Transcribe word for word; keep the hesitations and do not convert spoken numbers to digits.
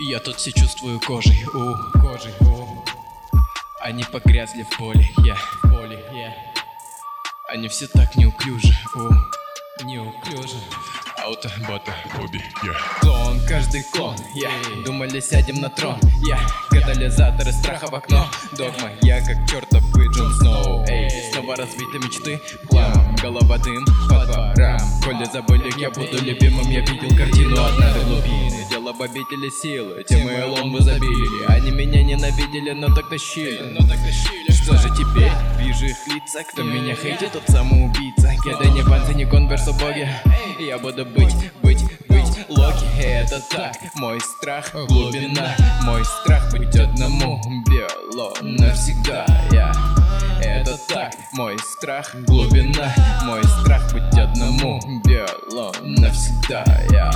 Я тут все чувствую кожей, у, кожей, у. Они погрязли в поле, я, yeah, в поле, я. Yeah. Они все так неуклюжи, у, неуклюжи. Ауто, бота, уби, я. Yeah. Клон, каждый клон, я. Yeah. Думали, сядем на трон, я. Yeah. Катализаторы страха в окно. Догма, я как чертовый Джон Сноу. Эй, снова разбиты мечты, план, голова дым, под парам. Коли забыли, я буду любимым, я видел картину однажды глубины. Дело в обители силы, тем и ломбы забили. Они меня ненавидели, но так тащили, но так тащили. Что же теперь? Вижу их лица, кто меня хейтит, тот самоубийца. Кеды не панцы, не конверс, боги. Я буду быть, быть, быть Локи. Это так, мой страх, глубина. Мой страх быть одному, бело навсегда, я. Это так, мой страх, глубина. Мой страх быть одному, бело навсегда, я.